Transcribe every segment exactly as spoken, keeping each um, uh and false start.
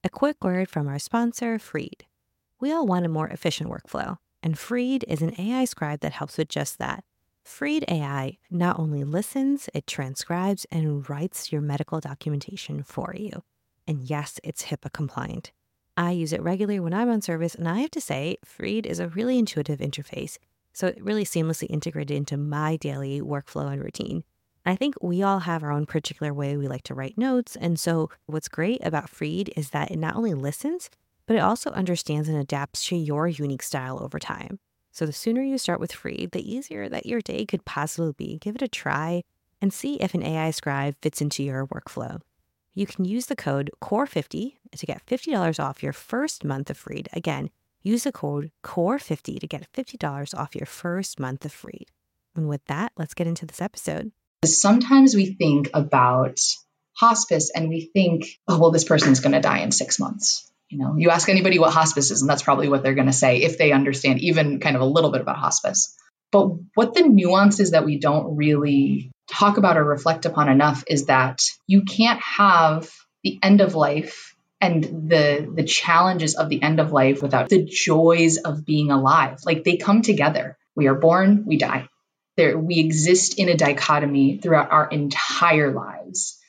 A quick word from our sponsor, Freed. We all want a more efficient workflow, and Freed is an A I scribe that helps with just that. Freed A I not only listens, it transcribes and writes your medical documentation for you. And yes, it's HIPAA compliant. I use it regularly when I'm on service, and I have to say, Freed is a really intuitive interface, so it really seamlessly integrated into my daily workflow and routine. I think we all have our own particular way we like to write notes, and so what's great about Freed is that it not only listens, but it also understands and adapts to your unique style over time. So the sooner you start with Freed, the easier that your day could possibly be. Give it a try and see if an A I scribe fits into your workflow. You can use the code core fifty to get fifty dollars off your first month of Freed. Again, use the code core fifty to get fifty dollars off your first month of Freed. And with that, let's get into this episode. Sometimes we think about hospice and we think, oh, well, this person's going to die in six months. You know, you ask anybody what hospice is, and that's probably what they're going to say if they understand even kind of a little bit about hospice. But what the nuance is that we don't really talk about or reflect upon enough is that you can't have the end of life and the the challenges of the end of life without the joys of being alive. Like, they come together. We are born, we die. There, we exist in a dichotomy throughout our entire lives.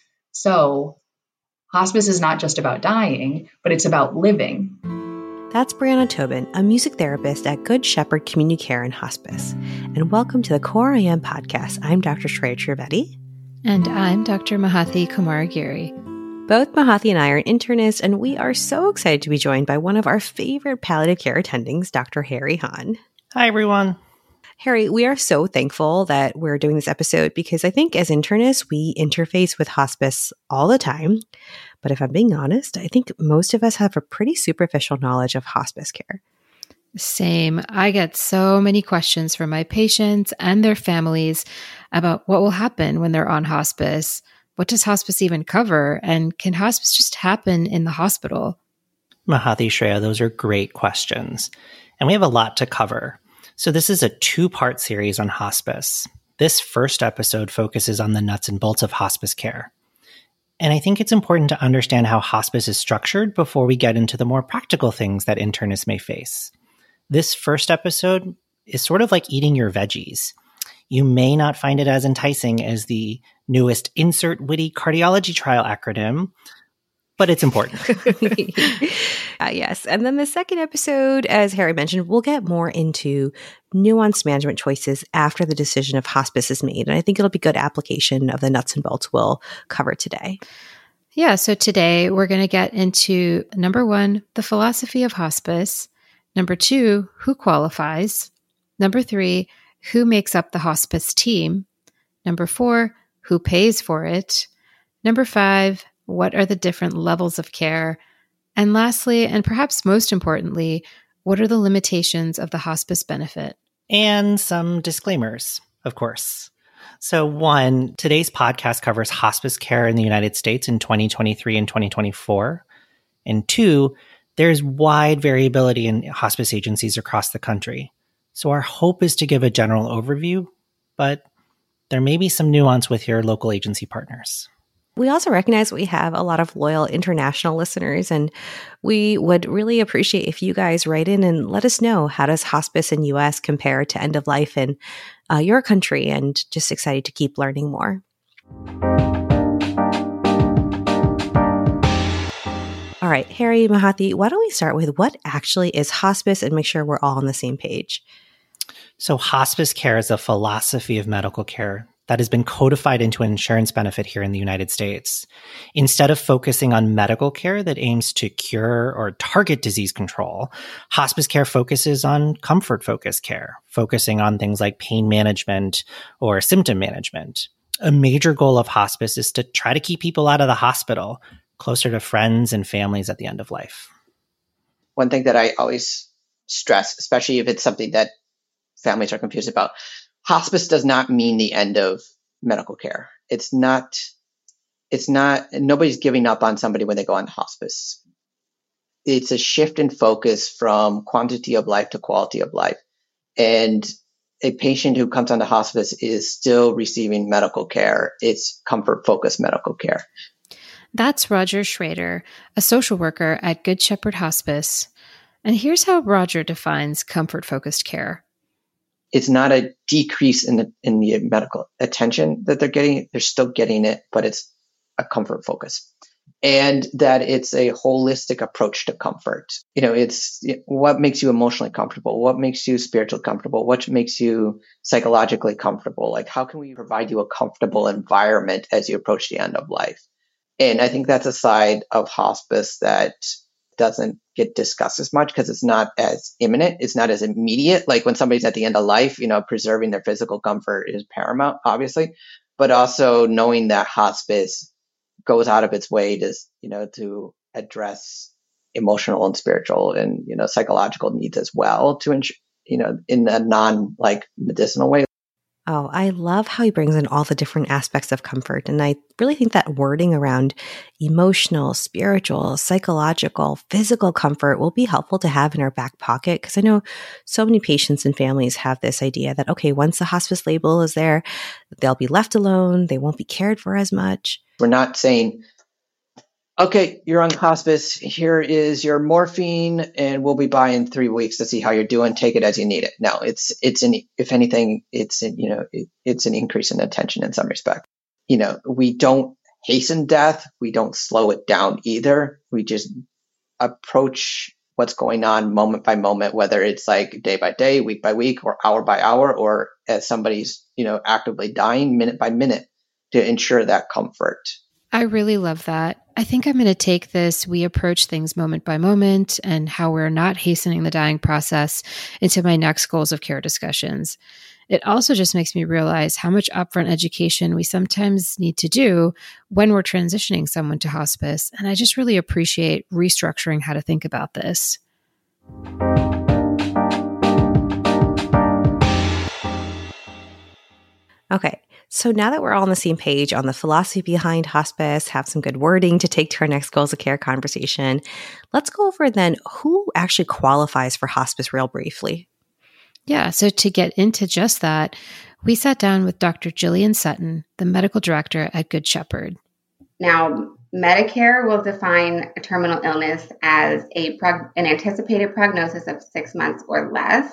So hospice is not just about dying, but it's about living. That's Brianna Tobin, a music therapist at Good Shepherd Community Care and Hospice. And welcome to the Core I Am podcast. I'm Doctor Shreya Trivedi. And I'm Doctor Mahathi Kumaragiri. Both Mahathi and I are internists, and we are so excited to be joined by one of our favorite palliative care attendings, Doctor Harry Hahn. Hi, everyone. Harry, we are so thankful that we're doing this episode because I think as internists, we interface with hospice all the time. But if I'm being honest, I think most of us have a pretty superficial knowledge of hospice care. Same. I get so many questions from my patients and their families about what will happen when they're on hospice. What does hospice even cover? And can hospice just happen in the hospital? Mahathi, Shreya, those are great questions. And we have a lot to cover. So this is a two-part series on hospice. This first episode focuses on the nuts and bolts of hospice care. And I think it's important to understand how hospice is structured before we get into the more practical things that internists may face. This first episode is sort of like eating your veggies. You may not find it as enticing as the newest insert witty cardiology trial acronym, but it's important. uh, yes. And then the second episode, as Harry mentioned, we'll get more into nuanced management choices after the decision of hospice is made. And I think it'll be good application of the nuts and bolts we'll cover today. Yeah. So today we're going to get into number one, the philosophy of hospice. Number two, who qualifies. Number three, who makes up the hospice team. Number four, who pays for it. Number five, what are the different levels of care? And lastly, and perhaps most importantly, what are the limitations of the hospice benefit? And some disclaimers, of course. So one, today's podcast covers hospice care in the United States in twenty twenty-three and twenty twenty-four. And two, there's wide variability in hospice agencies across the country. So our hope is to give a general overview, but there may be some nuance with your local agency partners. We also recognize we have a lot of loyal international listeners, and we would really appreciate if you guys write in and let us know, how does hospice in U S compare to end of life in uh, your country, and just excited to keep learning more. All right, Harry, Mahathi, why don't we start with what actually is hospice and make sure we're all on the same page? So hospice care is a philosophy of medical care that has been codified into an insurance benefit here in the United States. Instead of focusing on medical care that aims to cure or target disease control, hospice care focuses on comfort-focused care, focusing on things like pain management or symptom management. A major goal of hospice is to try to keep people out of the hospital, closer to friends and families at the end of life. One thing that I always stress, especially if it's something that families are confused about, hospice does not mean the end of medical care. It's not, it's not, nobody's giving up on somebody when they go on hospice. It's a shift in focus from quantity of life to quality of life. And a patient who comes onto hospice is still receiving medical care. It's comfort-focused medical care. That's Roger Schrader, a social worker at Good Shepherd Hospice. And here's how Roger defines comfort-focused care. It's not a decrease in the, in the medical attention that they're getting. They're still getting it, but it's a comfort focus. And that it's a holistic approach to comfort. You know, it's what makes you emotionally comfortable, what makes you spiritually comfortable, what makes you psychologically comfortable. Like, how can we provide you a comfortable environment as you approach the end of life? And I think that's a side of hospice that doesn't get discussed as much because it's not as imminent. It's not as immediate. Like when somebody's at the end of life, you know, preserving their physical comfort is paramount, obviously, but also knowing that hospice goes out of its way to, you know, to address emotional and spiritual and, you know, psychological needs as well to ensure, you know, in a non like medicinal way. Oh, I love how he brings in all the different aspects of comfort. And I really think that wording around emotional, spiritual, psychological, physical comfort will be helpful to have in our back pocket. Because I know so many patients and families have this idea that, okay, once the hospice label is there, they'll be left alone. They won't be cared for as much. We're not saying, okay, you're on hospice. Here is your morphine, and we'll be by in three weeks to see how you're doing. Take it as you need it. No, it's it's an if anything, it's an, you know it, it's an increase in attention in some respect. You know, we don't hasten death. We don't slow it down either. We just approach what's going on moment by moment, whether it's like day by day, week by week, or hour by hour, or as somebody's you know actively dying, minute by minute, to ensure that comfort. I really love that. I think I'm going to take this, we approach things moment by moment and how we're not hastening the dying process into my next goals of care discussions. It also just makes me realize how much upfront education we sometimes need to do when we're transitioning someone to hospice. And I just really appreciate restructuring how to think about this. Okay. So now that we're all on the same page on the philosophy behind hospice, have some good wording to take to our next goals of care conversation, let's go over then who actually qualifies for hospice real briefly. Yeah, so to get into just that, we sat down with Doctor Jillian Sutton, the medical director at Good Shepherd. Now, Medicare will define a terminal illness as a prog- an anticipated prognosis of six months or less.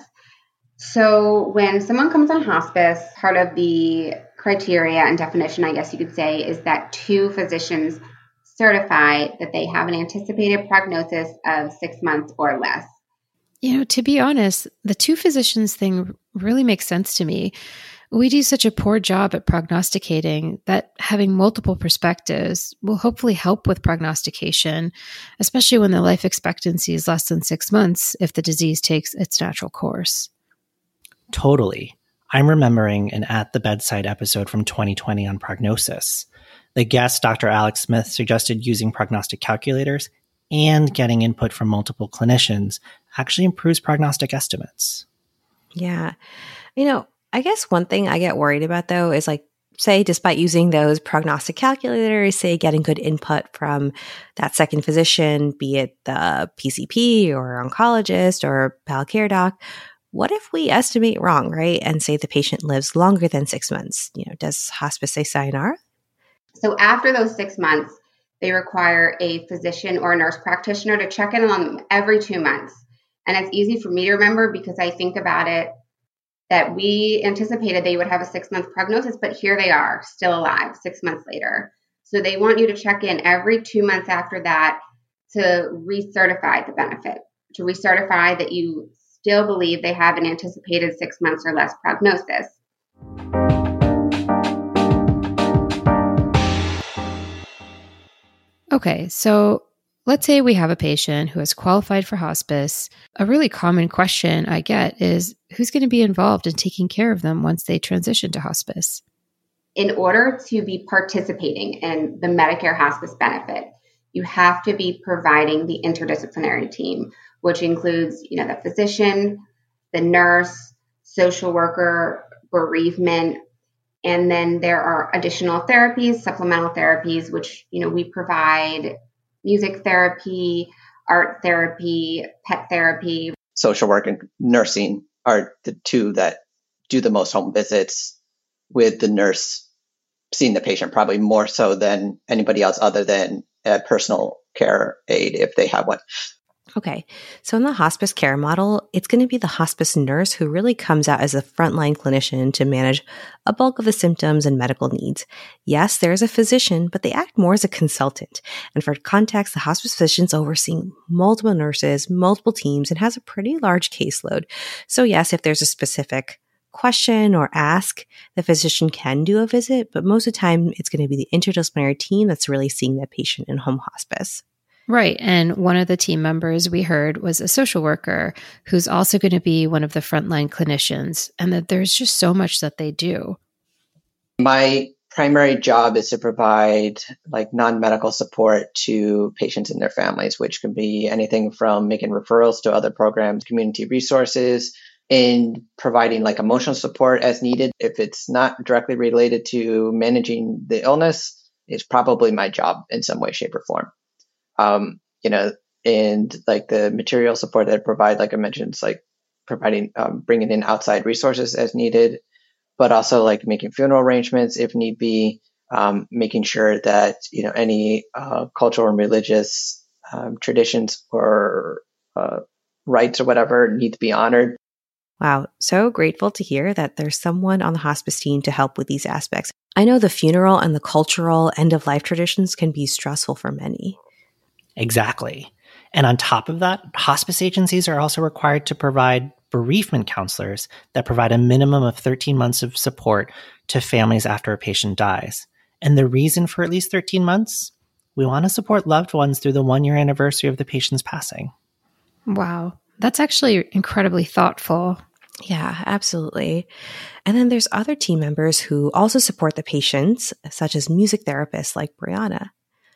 So when someone comes on hospice, part of the criteria and definition, I guess you could say, is that two physicians certify that they have an anticipated prognosis of six months or less. You know, to be honest, the two physicians thing really makes sense to me. We do such a poor job at prognosticating that having multiple perspectives will hopefully help with prognostication, especially when the life expectancy is less than six months if the disease takes its natural course. Totally. I'm remembering an At the Bedside episode from twenty twenty on prognosis. The guest, Doctor Alex Smith, suggested using prognostic calculators and getting input from multiple clinicians actually improves prognostic estimates. Yeah. You know, I guess one thing I get worried about, though, is like, say, despite using those prognostic calculators, say getting good input from that second physician, be it the P C P or oncologist or pal care doc, what if we estimate wrong, right? And say the patient lives longer than six months? You know, does hospice say sayonara? So after those six months, they require a physician or a nurse practitioner to check in on them every two months. And it's easy for me to remember because I think about it that we anticipated they would have a six-month prognosis, but here they are, still alive six months later. So they want you to check in every two months after that to recertify the benefit, to recertify that you still believe they have an anticipated six months or less prognosis. Okay, so let's say we have a patient who has qualified for hospice. A really common question I get is, who's going to be involved in taking care of them once they transition to hospice? In order to be participating in the Medicare hospice benefit, you have to be providing the interdisciplinary team, which includes, you know, the physician, the nurse, social worker, bereavement, and then there are additional therapies, supplemental therapies, which, you know, we provide music therapy, art therapy, pet therapy. Social work and nursing are the two that do the most home visits, with the nurse seeing the patient, probably more so than anybody else other than a personal care aide if they have one. Okay, so in the hospice care model, it's going to be the hospice nurse who really comes out as a frontline clinician to manage a bulk of the symptoms and medical needs. Yes, there is a physician, but they act more as a consultant. And for context, the hospice physician's overseeing multiple nurses, multiple teams, and has a pretty large caseload. So yes, if there's a specific question or ask, the physician can do a visit, but most of the time it's going to be the interdisciplinary team that's really seeing that patient in home hospice. Right. And one of the team members we heard was a social worker who's also going to be one of the frontline clinicians, and that there's just so much that they do. My primary job is to provide like non-medical support to patients and their families, which can be anything from making referrals to other programs, community resources, and providing like emotional support as needed. If it's not directly related to managing the illness, it's probably my job in some way, shape, or form. Um, you know, and like the material support that I provide, like I mentioned, it's like providing, um, bringing in outside resources as needed, but also like making funeral arrangements if need be, um, making sure that, you know, any uh, cultural and religious um, traditions or uh, rights or whatever need to be honored. Wow, so grateful to hear that there's someone on the hospice team to help with these aspects. I know the funeral and the cultural end-of-life traditions can be stressful for many. Exactly. And on top of that, hospice agencies are also required to provide bereavement counselors that provide a minimum of thirteen months of support to families after a patient dies. And the reason for at least thirteen months? We want to support loved ones through the one-year anniversary of the patient's passing. Wow. That's actually incredibly thoughtful. Yeah, absolutely. And then there's other team members who also support the patients, such as music therapists like Brianna.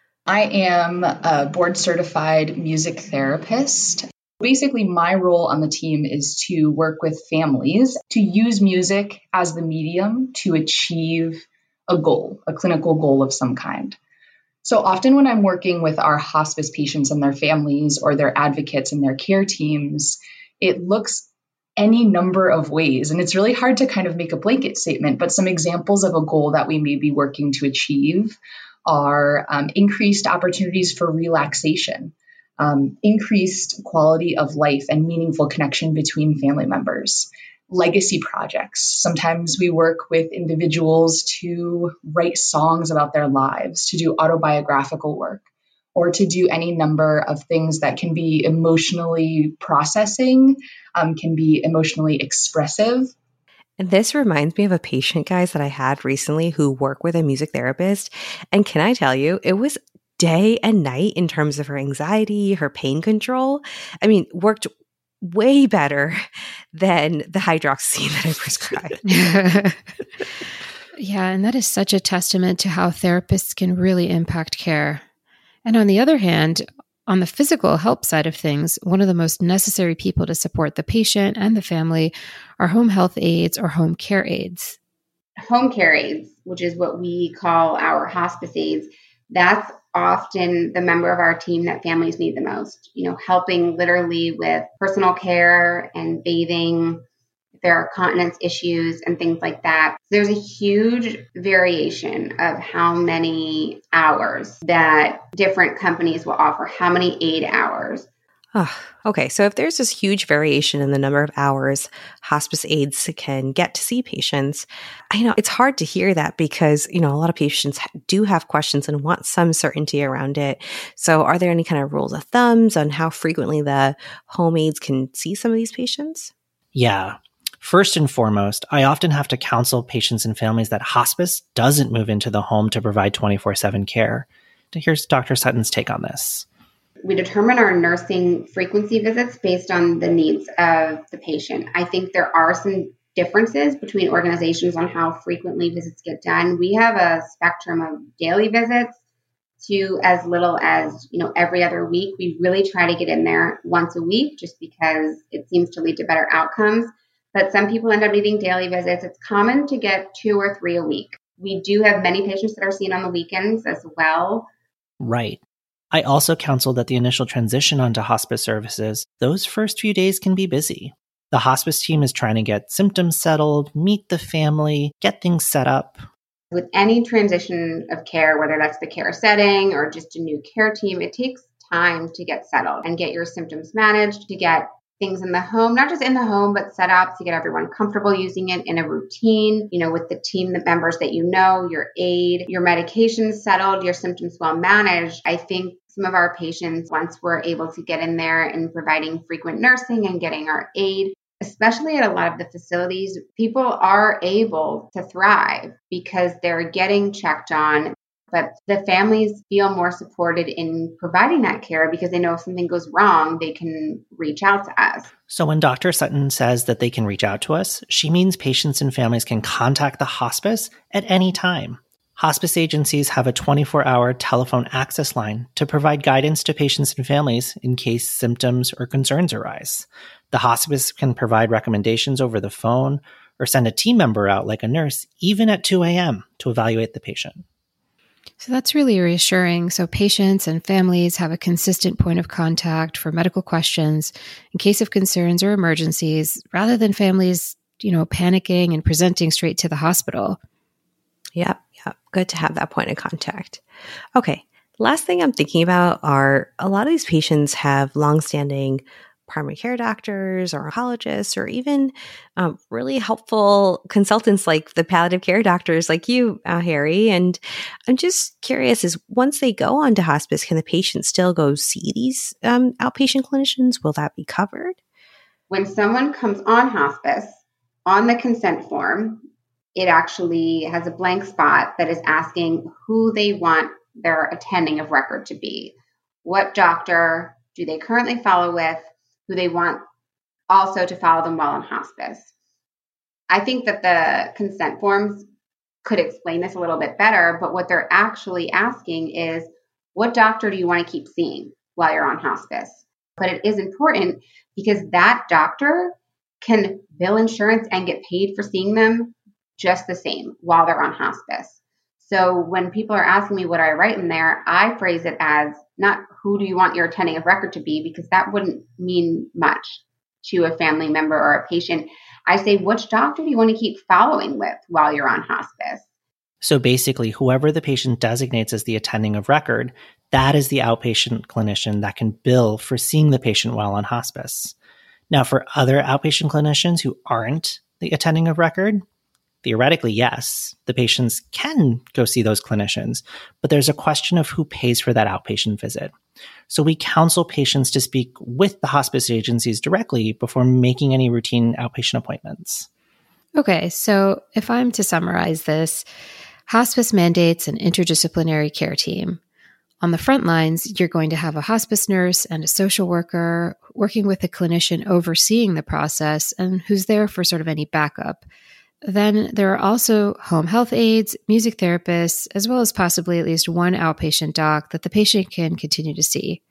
I am a board certified music therapist. Basically, my role on the team is to work with families to use music as the medium to achieve a goal, a clinical goal of some kind. So often when I'm working with our hospice patients and their families or their advocates and their care teams, it looks any number of ways. And it's really hard to kind of make a blanket statement, but some examples of a goal that we may be working to achieve are um, increased opportunities for relaxation, um, increased quality of life and meaningful connection between family members, legacy projects. Sometimes we work with individuals to write songs about their lives, to do autobiographical work, or to do any number of things that can be emotionally processing, um, can be emotionally expressive. And this reminds me of a patient, guys, that I had recently who worked with a music therapist. And can I tell you, it was day and night in terms of her anxiety, her pain control. I mean, worked way better than the hydroxyzine that I prescribed. Yeah, and that is such a testament to how therapists can really impact care. And on the other hand, on the physical help side of things, one of the most necessary people to support the patient and the family are home health aides or home care aides. Home care aides, which is what we call our hospice aides, that's often the member of our team that families need the most, you know, helping literally with personal care and bathing, if there are continence issues and things like that. There's a huge variation of how many hours that different companies will offer, how many aid hours. Oh, okay, so if there's this huge variation in the number of hours hospice aides can get to see patients, I know it's hard to hear that because, you know, a lot of patients do have questions and want some certainty around it. So are there any kind of rules of thumbs on how frequently the home aides can see some of these patients? Yeah. First and foremost, I often have to counsel patients and families that hospice doesn't move into the home to provide twenty-four seven care. Here's Doctor Sutton's take on this. We determine our nursing frequency visits based on the needs of the patient. I think there are some differences between organizations on how frequently visits get done. We have a spectrum of daily visits to as little as, you know, every other week. We really try to get in there once a week just because it seems to lead to better outcomes. But some people end up needing daily visits. It's common to get two or three a week. We do have many patients that are seen on the weekends as well. Right. I also counsel that the initial transition onto hospice services, those first few days can be busy. The hospice team is trying to get symptoms settled, meet the family, get things set up. With any transition of care, whether that's the care setting or just a new care team, it takes time to get settled and get your symptoms managed, to get things in the home, not just in the home, but set up to get everyone comfortable using it in a routine, you know, with the team, the members that you know, your aide, your medications settled, your symptoms well managed. I think some of our patients, once we're able to get in there and providing frequent nursing and getting our aid, especially at a lot of the facilities, people are able to thrive because they're getting checked on. But the families feel more supported in providing that care because they know if something goes wrong, they can reach out to us. So when Doctor Sutton says that they can reach out to us, she means patients and families can contact the hospice at any time. Hospice agencies have a twenty-four hour telephone access line to provide guidance to patients and families in case symptoms or concerns arise. The hospice can provide recommendations over the phone or send a team member out like a nurse, even at two a.m. to evaluate the patient. So that's really reassuring. So patients and families have a consistent point of contact for medical questions in case of concerns or emergencies, rather than families, you know, panicking and presenting straight to the hospital. Yep, yep. Good to have that point of contact. Okay, last thing I'm thinking about are a lot of these patients have longstanding primary care doctors or oncologists or even um, really helpful consultants like the palliative care doctors like you, uh, Harry. And I'm just curious, is once they go on to hospice, can the patient still go see these um, outpatient clinicians? Will that be covered? When someone comes on hospice, on the consent form, it actually has a blank spot that is asking who they want their attending of record to be. What doctor do they currently follow with? Who they want also to follow them while in hospice. I think that the consent forms could explain this a little bit better, but what they're actually asking is, what doctor do you want to keep seeing while you're on hospice? But it is important because that doctor can bill insurance and get paid for seeing them just the same while they're on hospice. So when people are asking me what do I write in there, I phrase it as not who do you want your attending of record to be, because that wouldn't mean much to a family member or a patient. I say, which doctor do you want to keep following with while you're on hospice? So basically, whoever the patient designates as the attending of record, that is the outpatient clinician that can bill for seeing the patient while on hospice. Now, for other outpatient clinicians who aren't the attending of record, theoretically, yes, the patients can go see those clinicians, but there's a question of who pays for that outpatient visit. So we counsel patients to speak with the hospice agencies directly before making any routine outpatient appointments. Okay, so if I'm to summarize this, hospice mandates an interdisciplinary care team. On the front lines, you're going to have a hospice nurse and a social worker working with a clinician overseeing the process and who's there for sort of any backup. Then there are also home health aides, music therapists, as well as possibly at least one outpatient doc that the patient can continue to see.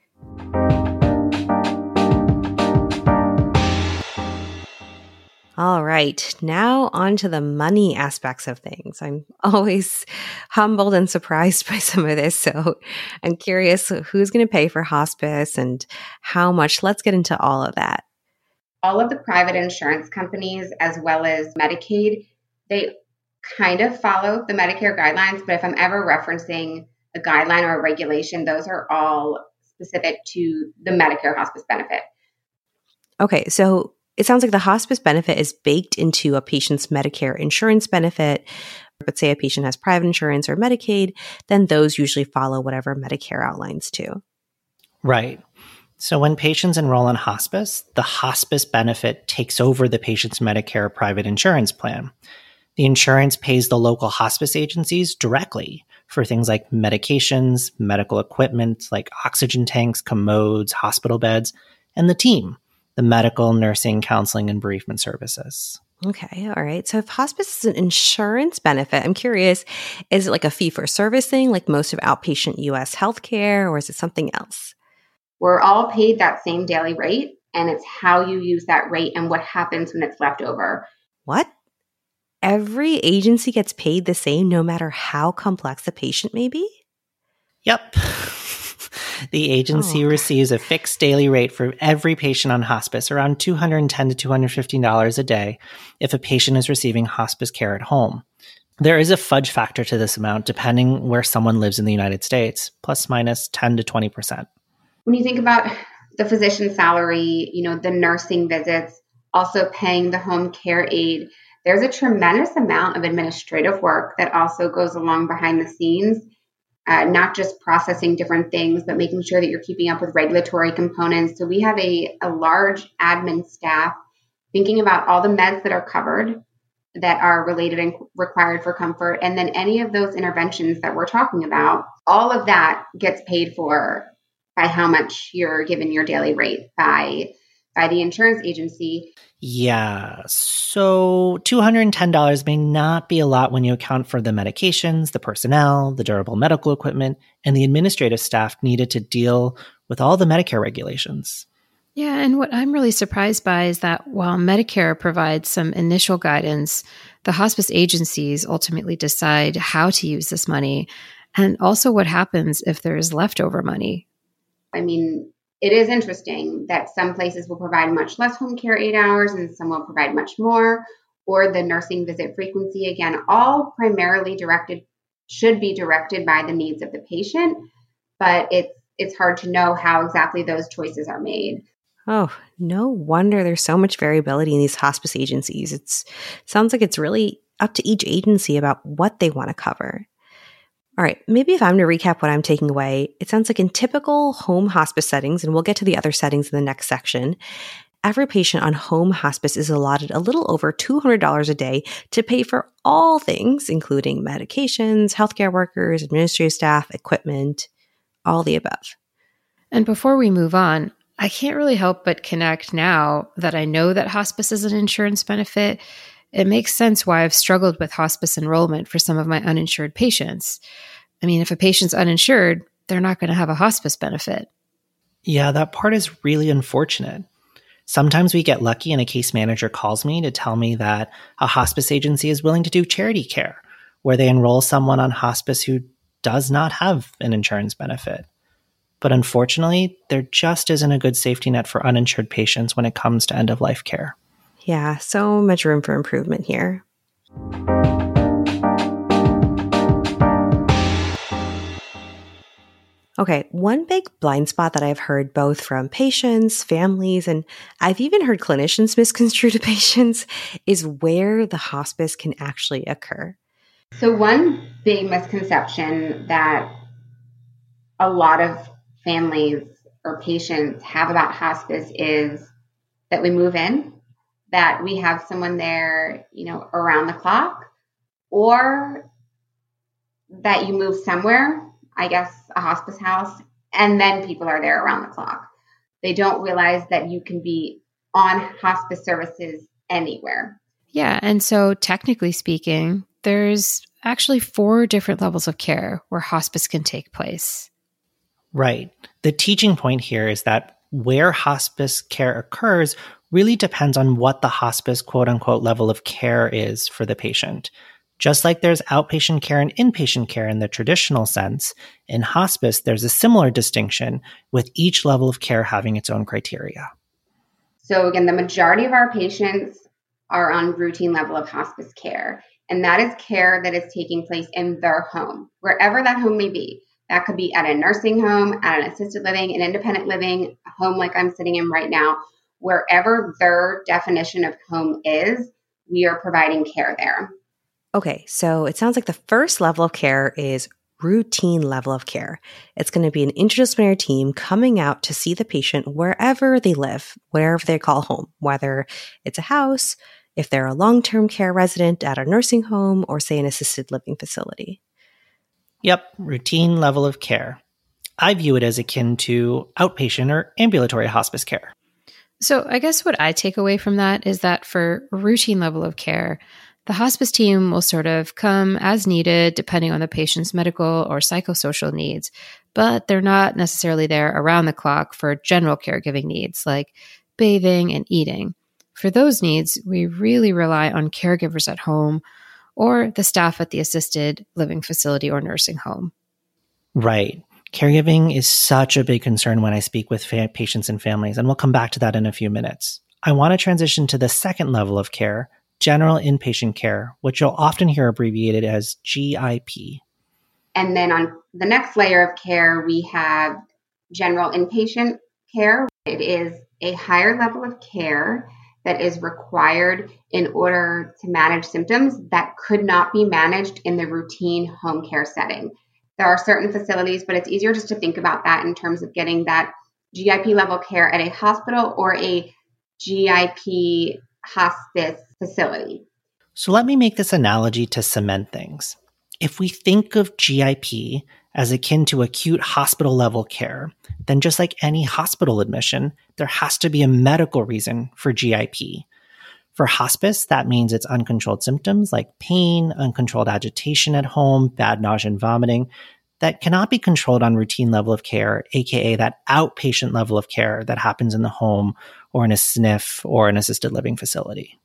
All right, now on to the money aspects of things. I'm always humbled and surprised by some of this, so I'm curious who's going to pay for hospice and how much. Let's get into all of that. All of the private insurance companies, as well as Medicaid, they kind of follow the Medicare guidelines, but if I'm ever referencing a guideline or a regulation, those are all specific to the Medicare hospice benefit. Okay, so it sounds like the hospice benefit is baked into a patient's Medicare insurance benefit. But say a patient has private insurance or Medicaid, then those usually follow whatever Medicare outlines too. Right. So when patients enroll in hospice, the hospice benefit takes over the patient's Medicare private insurance plan. The insurance pays the local hospice agencies directly for things like medications, medical equipment like oxygen tanks, commodes, hospital beds, and the team, the medical, nursing, counseling, and bereavement services. Okay, all right. So if hospice is an insurance benefit, I'm curious, is it like a fee-for-service thing like most of outpatient U S healthcare, or is it something else? We're all paid that same daily rate, and it's how you use that rate and what happens when it's left over. What? Every agency gets paid the same no matter how complex the patient may be? Yep. The agency oh. receives a fixed daily rate for every patient on hospice, around two hundred ten dollars to two hundred fifteen dollars a day if a patient is receiving hospice care at home. There is a fudge factor to this amount depending where someone lives in the United States, plus minus ten to twenty percent. When you think about the physician salary, you know, the nursing visits, also paying the home care aide, there's a tremendous amount of administrative work that also goes along behind the scenes, uh, not just processing different things, but making sure that you're keeping up with regulatory components. So we have a, a large admin staff thinking about all the meds that are covered, that are related and required for comfort. And then any of those interventions that we're talking about, all of that gets paid for by how much you're given your daily rate by, by the insurance agency. Yeah. So two hundred ten dollars may not be a lot when you account for the medications, the personnel, the durable medical equipment, and the administrative staff needed to deal with all the Medicare regulations. Yeah, and what I'm really surprised by is that while Medicare provides some initial guidance, the hospice agencies ultimately decide how to use this money and also what happens if there is leftover money. I mean, it is interesting that some places will provide much less home care aid hours and some will provide much more, or the nursing visit frequency, again, all primarily directed, should be directed by the needs of the patient, but it's, it's hard to know how exactly those choices are made. Oh, no wonder there's so much variability in these hospice agencies. It's sounds like it's really up to each agency about what they want to cover. All right, maybe if I'm to recap what I'm taking away, it sounds like in typical home hospice settings, and we'll get to the other settings in the next section, every patient on home hospice is allotted a little over two hundred dollars a day to pay for all things, including medications, healthcare workers, administrative staff, equipment, all the above. And before we move on, I can't really help but connect now that I know that hospice is an insurance benefit. It makes sense why I've struggled with hospice enrollment for some of my uninsured patients. I mean, if a patient's uninsured, they're not going to have a hospice benefit. Yeah, that part is really unfortunate. Sometimes we get lucky and a case manager calls me to tell me that a hospice agency is willing to do charity care, where they enroll someone on hospice who does not have an insurance benefit. But unfortunately, there just isn't a good safety net for uninsured patients when it comes to end-of-life care. Yeah, so much room for improvement here. Okay, one big blind spot that I've heard both from patients, families, and I've even heard clinicians misconstrue to patients is where the hospice can actually occur. So one big misconception that a lot of families or patients have about hospice is that we move in, that we have someone there, you know, around the clock, or that you move somewhere, I guess a hospice house, and then people are there around the clock. They don't realize that you can be on hospice services anywhere. Yeah, and so technically speaking, there's actually four different levels of care where hospice can take place. Right. The teaching point here is that where hospice care occurs really depends on what the hospice quote-unquote level of care is for the patient. Just like there's outpatient care and inpatient care in the traditional sense, in hospice there's a similar distinction with each level of care having its own criteria. So again, the majority of our patients are on routine level of hospice care, and that is care that is taking place in their home, wherever that home may be. That could be at a nursing home, at an assisted living, an independent living, a home like I'm sitting in right now. Wherever their definition of home is, we are providing care there. Okay, so it sounds like the first level of care is routine level of care. It's going to be an interdisciplinary team coming out to see the patient wherever they live, wherever they call home, whether it's a house, if they're a long-term care resident at a nursing home, or say an assisted living facility. Yep, routine level of care. I view it as akin to outpatient or ambulatory hospice care. So I guess what I take away from that is that for routine level of care, the hospice team will sort of come as needed depending on the patient's medical or psychosocial needs, but they're not necessarily there around the clock for general caregiving needs like bathing and eating. For those needs, we really rely on caregivers at home or the staff at the assisted living facility or nursing home. Right. Caregiving is such a big concern when I speak with fa- patients and families, and we'll come back to that in a few minutes. I want to transition to the second level of care, general inpatient care, which you'll often hear abbreviated as G I P. And then on the next layer of care, we have general inpatient care. It is a higher level of care that is required in order to manage symptoms that could not be managed in the routine home care setting. There are certain facilities, but it's easier just to think about that in terms of getting that G I P level care at a hospital or a G I P hospice facility. So let me make this analogy to cement things. If we think of G I P as akin to acute hospital level care, then just like any hospital admission, there has to be a medical reason for G I P. For hospice, that means it's uncontrolled symptoms like pain, uncontrolled agitation at home, bad nausea and vomiting that cannot be controlled on routine level of care, aka that outpatient level of care that happens in the home or in a S N F or an assisted living facility.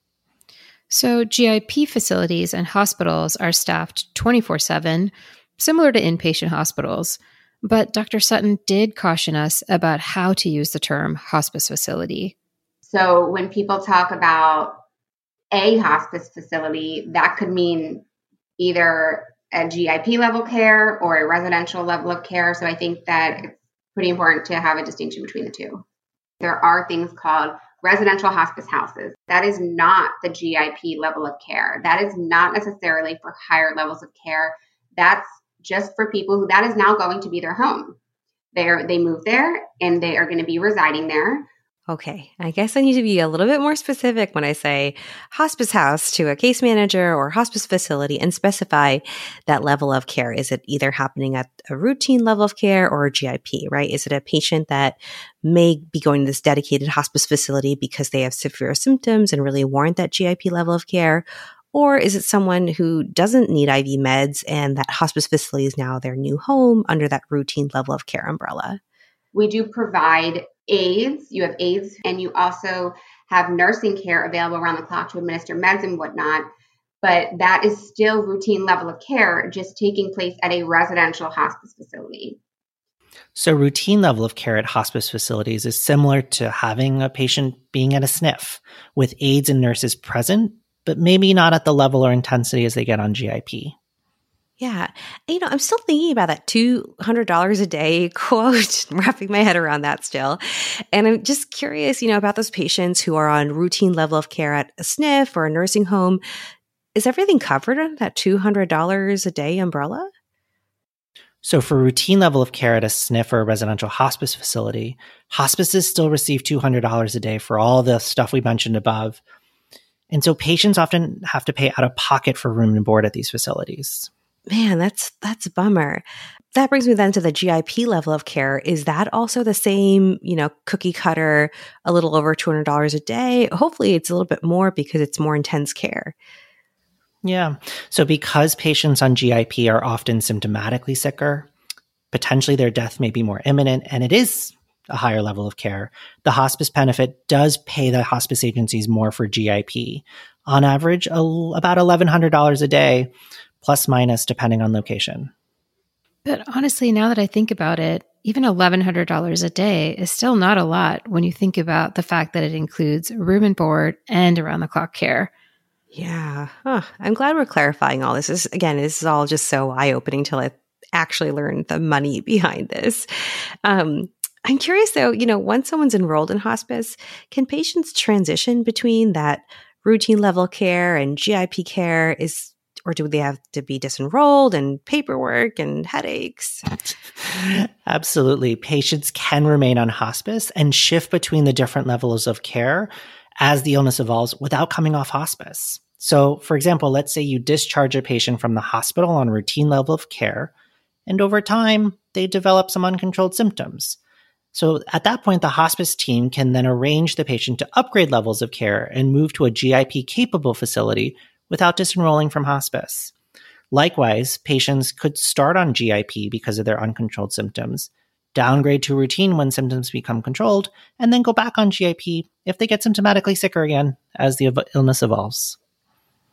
So G I P facilities and hospitals are staffed twenty-four seven, similar to inpatient hospitals. But Doctor Sutton did caution us about how to use the term hospice facility. So when people talk about a hospice facility, that could mean either a G I P level care or a residential level of care. So I think that it's pretty important to have a distinction between the two. There are things called residential hospice houses. That is not the G I P level of care. That is not necessarily for higher levels of care. That's just for people who that is now going to be their home. They're, they move there and they are going to be residing there. Okay, I guess I need to be a little bit more specific when I say hospice house to a case manager or hospice facility and specify that level of care. Is it either happening at a routine level of care or a G I P, right? Is it a patient that may be going to this dedicated hospice facility because they have severe symptoms and really warrant that G I P level of care? Or is it someone who doesn't need I V meds and that hospice facility is now their new home under that routine level of care umbrella? We do provide aides. You have aides, and you also have nursing care available around the clock to administer meds and whatnot. But that is still routine level of care, just taking place at a residential hospice facility. So routine level of care at hospice facilities is similar to having a patient being at a S N F with aides and nurses present, but maybe not at the level or intensity as they get on G I P. Yeah. You know, I'm still thinking about that two hundred dollars a day quote, wrapping my head around that still. And I'm just curious, you know, about those patients who are on routine level of care at a S N F or a nursing home. Is everything covered under that two hundred dollars a day umbrella? So for routine level of care at a S N F or a residential hospice facility, hospices still receive two hundred dollars a day for all the stuff we mentioned above. And so patients often have to pay out of pocket for room and board at these facilities. Man, that's that's a bummer. That brings me then to the G I P level of care. Is that also the same, you know, cookie cutter, a little over two hundred dollars a day? Hopefully it's a little bit more because it's more intense care. Yeah. So because patients on G I P are often symptomatically sicker, potentially their death may be more imminent, and it is a higher level of care, the hospice benefit does pay the hospice agencies more for G I P. On average, a, about eleven hundred dollars a day, plus minus depending on location. But honestly, now that I think about it, even eleven hundred dollars a day is still not a lot when you think about the fact that it includes room and board and around-the-clock care. Yeah. Huh. I'm glad we're clarifying all this. this. Again, this is all just so eye-opening until I actually learned the money behind this. Um, I'm curious, though, you know, once someone's enrolled in hospice, can patients transition between that routine level care and G I P care? Is Or do they have to be disenrolled and paperwork and headaches? Absolutely. Patients can remain on hospice and shift between the different levels of care as the illness evolves without coming off hospice. So, for example, let's say you discharge a patient from the hospital on routine level of care, and over time, they develop some uncontrolled symptoms. So at that point, the hospice team can then arrange the patient to upgrade levels of care and move to a G I P-capable facility without disenrolling from hospice. Likewise, patients could start on G I P because of their uncontrolled symptoms, downgrade to routine when symptoms become controlled, and then go back on G I P if they get symptomatically sicker again as the ev- illness evolves.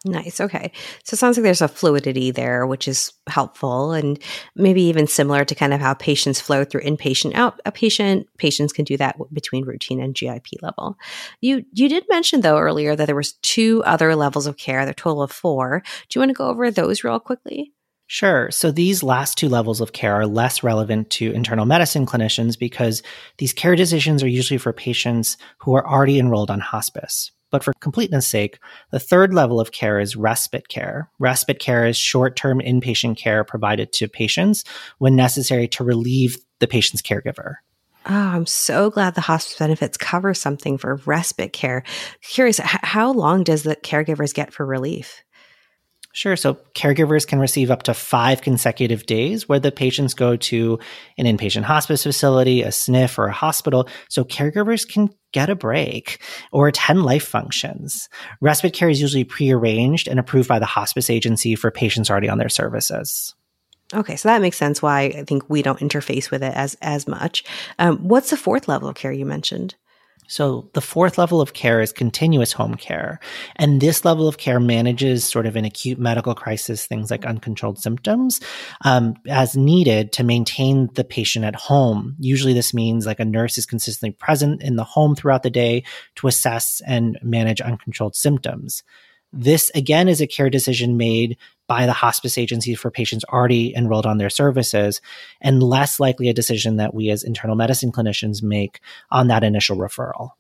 Nice. Okay. So it sounds like there's a fluidity there, which is helpful and maybe even similar to kind of how patients flow through inpatient, outpatient. Patients can do that between routine and G I P level. You you did mention though earlier that there was two other levels of care, the total of four. Do you want to go over those real quickly? Sure. So these last two levels of care are less relevant to internal medicine clinicians because these care decisions are usually for patients who are already enrolled on hospice. But for completeness sake, the third level of care is respite care. Respite care is short-term inpatient care provided to patients when necessary to relieve the patient's caregiver. Oh, I'm so glad the hospice benefits cover something for respite care. Curious, h- how long does the caregivers get for relief? Sure. So caregivers can receive up to five consecutive days where the patients go to an inpatient hospice facility, a S N F, or a hospital. So caregivers can get a break or attend life functions. Respite care is usually prearranged and approved by the hospice agency for patients already on their services. Okay, so that makes sense why I think we don't interface with it as as much. Um, what's the fourth level of care you mentioned? So the fourth level of care is continuous home care. And this level of care manages sort of an acute medical crisis, things like uncontrolled symptoms, um, as needed to maintain the patient at home. Usually this means like a nurse is consistently present in the home throughout the day to assess and manage uncontrolled symptoms. This, again, is a care decision made by the hospice agency for patients already enrolled on their services, and less likely a decision that we as internal medicine clinicians make on that initial referral.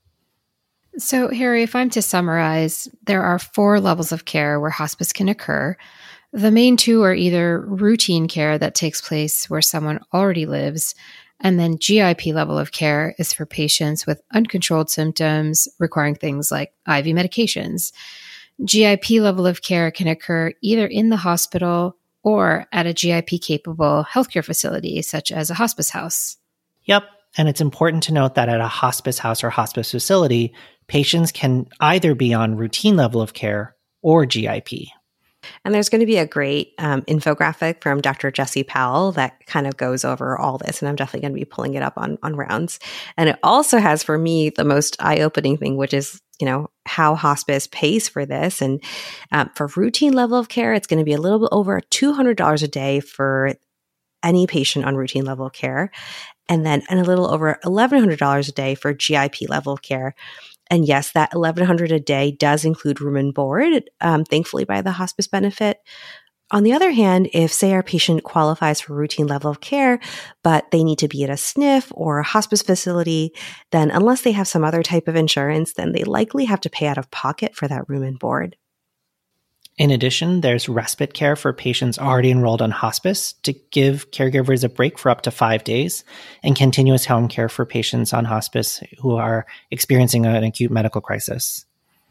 So, Harry, if I'm to summarize, there are four levels of care where hospice can occur. The main two are either routine care that takes place where someone already lives, and then G I P level of care is for patients with uncontrolled symptoms requiring things like I V medications. G I P level of care can occur either in the hospital or at a G I P-capable healthcare facility, such as a hospice house. Yep. And it's important to note that at a hospice house or hospice facility, patients can either be on routine level of care or G I P. And there's going to be a great um, infographic from Doctor Jesse Powell that kind of goes over all this. And I'm definitely going to be pulling it up on, on Rounds. And it also has for me the most eye-opening thing, which is, you know, how hospice pays for this. And um, for routine level of care, it's going to be a little bit over two hundred dollars a day for any patient on routine level of care. And then and a little over eleven hundred dollars a day for G I P level of care. And yes, that eleven hundred dollars a day does include room and board, um, thankfully by the hospice benefit. On the other hand, if, say, our patient qualifies for routine level of care, but they need to be at a S N F or a hospice facility, then unless they have some other type of insurance, then they likely have to pay out of pocket for that room and board. In addition, there's respite care for patients already enrolled on hospice to give caregivers a break for up to five days, and continuous home care for patients on hospice who are experiencing an acute medical crisis.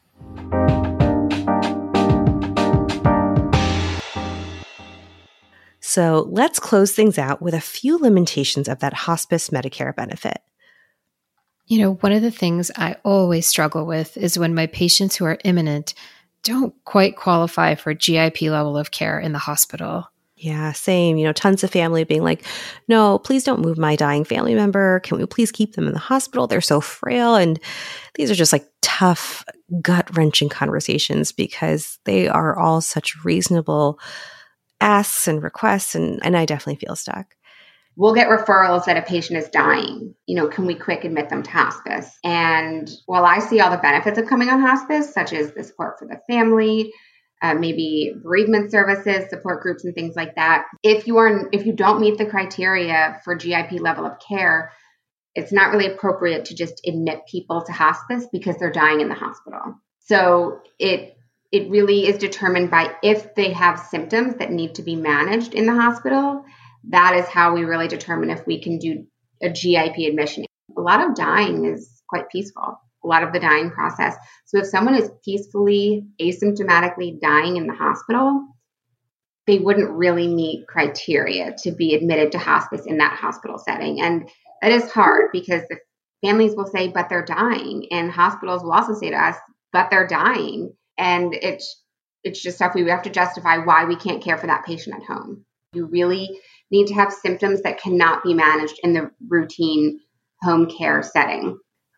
So let's close things out with a few limitations of that hospice Medicare benefit. You know, one of the things I always struggle with is when my patients who are imminent don't quite qualify for G I P level of care in the hospital. Yeah, same. You know, tons of family being like, no, please don't move my dying family member. Can we please keep them in the hospital? They're so frail. And these are just like tough, gut-wrenching conversations because they are all such reasonable asks and requests. And, and I definitely feel stuck. We'll get referrals that a patient is dying. You know, can we quick admit them to hospice? And while I see all the benefits of coming on hospice, such as the support for the family, uh, maybe bereavement services, support groups, and things like that, if you are if you don't meet the criteria for G I P level of care, it's not really appropriate to just admit people to hospice because they're dying in the hospital. So it it really is determined by if they have symptoms that need to be managed in the hospital. That is how we really determine if we can do a G I P admission. A lot of dying is quite peaceful, a lot of the dying process. So if someone is peacefully, asymptomatically dying in the hospital, they wouldn't really meet criteria to be admitted to hospice in that hospital setting. And that is hard because the families will say, but they're dying. And hospitals will also say to us, but they're dying. And it's, it's just stuff we have to justify why we can't care for that patient at home. You really need to have symptoms that cannot be managed in the routine home care setting.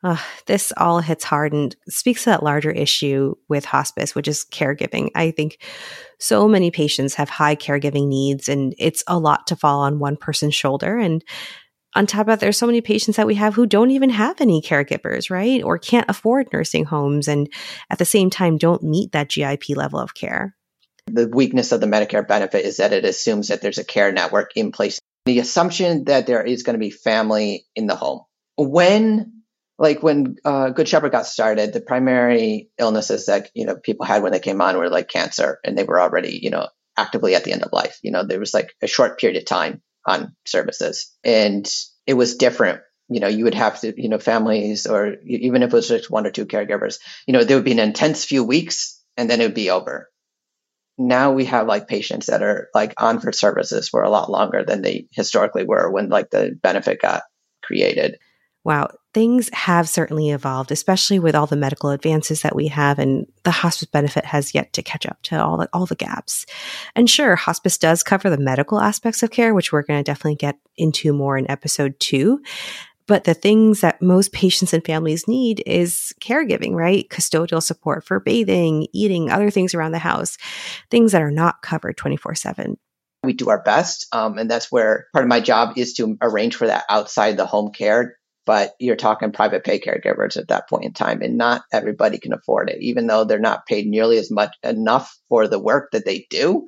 Uh, this all hits hard and speaks to that larger issue with hospice, which is caregiving. I think so many patients have high caregiving needs, and it's a lot to fall on one person's shoulder. And on top of that, there's so many patients that we have who don't even have any caregivers, right? Or can't afford nursing homes, and at the same time don't meet that G I P level of care. The weakness of the Medicare benefit is that it assumes that there's a care network in place. The assumption that there is going to be family in the home. When Like when uh, Good Shepherd got started, the primary illnesses that, you know, people had when they came on were like cancer, and they were already, you know, actively at the end of life. You know, there was like a short period of time on services, and it was different. You know, you would have to, you know, families, or even if it was just one or two caregivers, you know, there would be an intense few weeks and then it would be over. Now we have like patients that are like on for services for a lot longer than they historically were when like the benefit got created. Wow, things have certainly evolved, especially with all the medical advances that we have, and the hospice benefit has yet to catch up to all the, all the gaps. And sure, hospice does cover the medical aspects of care, which we're going to definitely get into more in episode two. But the things that most patients and families need is caregiving, right? Custodial support for bathing, eating, other things around the house, things that are not covered twenty-four seven. We do our best, um, and that's where part of my job is to arrange for that outside the home care. But you're talking private pay caregivers at that point in time, and not everybody can afford it. Even though they're not paid nearly as much enough for the work that they do,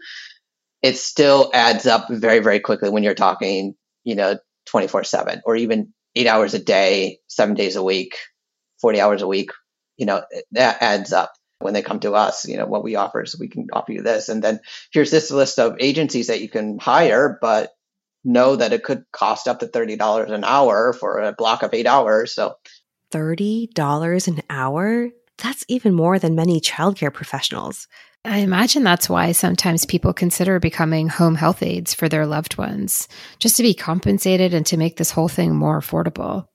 it still adds up very, very quickly when you're talking, you know, twenty-four seven, or even eight hours a day, seven days a week, forty hours a week. You know, that adds up. When they come to us, you know, what we offer is we can offer you this. And then here's this list of agencies that you can hire, but know that it could cost up to thirty dollars an hour for a block of eight hours. So thirty dollars an hour? That's even more than many childcare professionals. I imagine that's why sometimes people consider becoming home health aides for their loved ones, just to be compensated and to make this whole thing more affordable.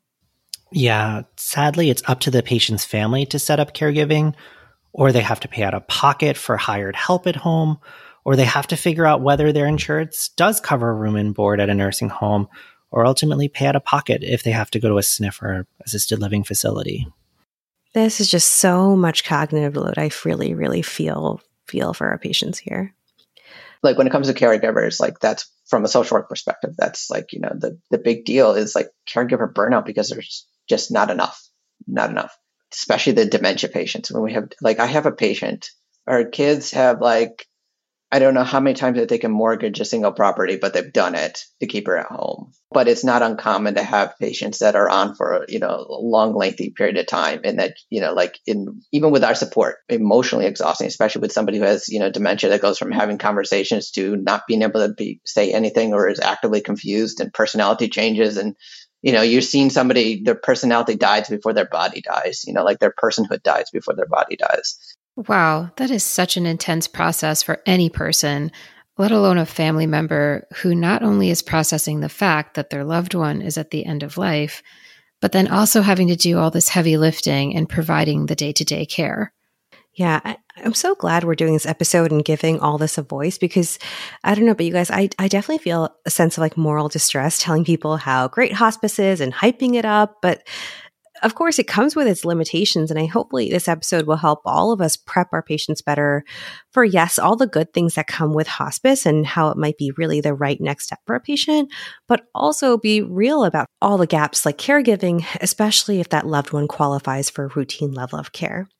Yeah, sadly, it's up to the patient's family to set up caregiving, or they have to pay out of pocket for hired help at home, or they have to figure out whether their insurance does cover room and board at a nursing home, or ultimately pay out of pocket if they have to go to a S N F or assisted living facility. This is just so much cognitive load. I really, really feel feel for our patients here. Like when it comes to caregivers, like that's from a social work perspective, that's like, you know, the, the big deal is like caregiver burnout, because there's just not enough, not enough, especially the dementia patients. When we have, like, I have a patient, our kids have like, I don't know how many times that they can mortgage a single property, but they've done it to keep her at home. But it's not uncommon to have patients that are on for, you know, a long, lengthy period of time. And that, you know, like in, even with our support, emotionally exhausting, especially with somebody who has, you know, dementia that goes from having conversations to not being able to be, say anything, or is actively confused, and personality changes. And, you know, you're seeing somebody, their personality dies before their body dies, you know, like their personhood dies before their body dies. Wow, that is such an intense process for any person, let alone a family member who not only is processing the fact that their loved one is at the end of life, but then also having to do all this heavy lifting and providing the day-to-day care. Yeah, I, I'm so glad we're doing this episode and giving all this a voice, because I don't know, but you guys, I, I definitely feel a sense of like moral distress telling people how great hospice is and hyping it up. But of course, it comes with its limitations, and I hopefully this episode will help all of us prep our patients better for, yes, all the good things that come with hospice and how it might be really the right next step for a patient, but also be real about all the gaps like caregiving, especially if that loved one qualifies for a routine level of care.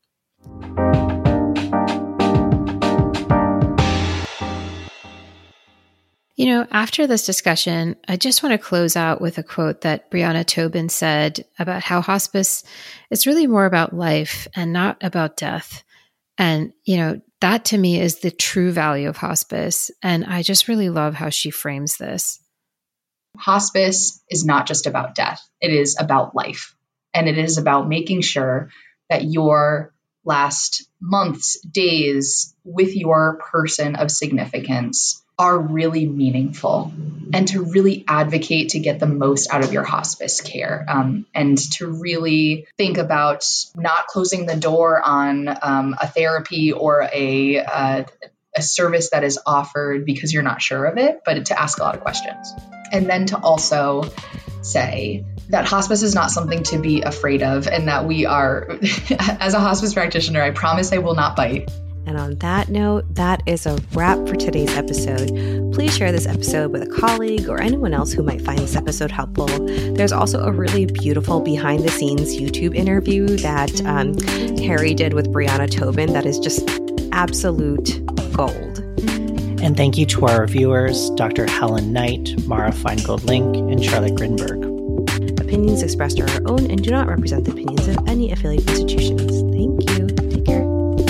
You know, after this discussion, I just want to close out with a quote that Brianna Tobin said about how hospice is really more about life and not about death. And, you know, that to me is the true value of hospice. And I just really love how she frames this. Hospice is not just about death. It is about life. And it is about making sure that your last months, days with your person of significance are really meaningful, and to really advocate to get the most out of your hospice care, um, and to really think about not closing the door on um, a therapy or a, uh, a service that is offered because you're not sure of it, but to ask a lot of questions. And then to also say that hospice is not something to be afraid of, and that we are, as a hospice practitioner, I promise I will not bite. And on that note, that is a wrap for today's episode. Please share this episode with a colleague or anyone else who might find this episode helpful. There's also a really beautiful behind-the-scenes YouTube interview that um, Harry did with Brianna Tobin that is just absolute gold. And thank you to our reviewers, Doctor Helen Knight, Mara Feingold-Link, and Charlotte Grinberg. Opinions expressed are our own and do not represent the opinions of any affiliate institutions. Thank you. Take care.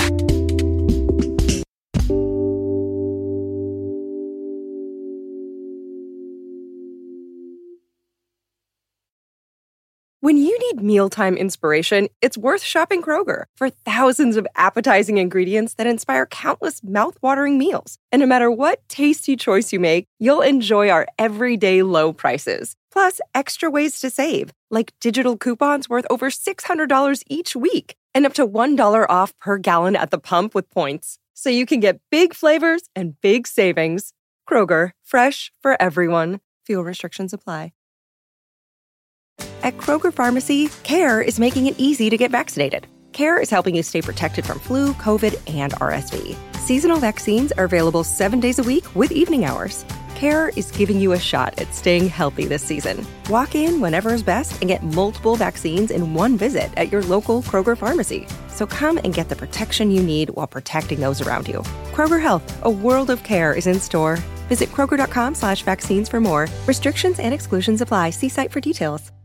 When you need mealtime inspiration, it's worth shopping Kroger for thousands of appetizing ingredients that inspire countless mouth-watering meals. And no matter what tasty choice you make, you'll enjoy our everyday low prices. Plus, extra ways to save, like digital coupons worth over six hundred dollars each week and up to one dollar off per gallon at the pump with points. So you can get big flavors and big savings. Kroger, fresh for everyone. Fuel restrictions apply. At Kroger Pharmacy, CARE is making it easy to get vaccinated. CARE is helping you stay protected from flu, COVID, and R S V. Seasonal vaccines are available seven days a week with evening hours. CARE is giving you a shot at staying healthy this season. Walk in whenever is best and get multiple vaccines in one visit at your local Kroger Pharmacy. So come and get the protection you need while protecting those around you. Kroger Health, a world of care is in store. Visit Kroger.com slash vaccines for more. Restrictions and exclusions apply. See site for details.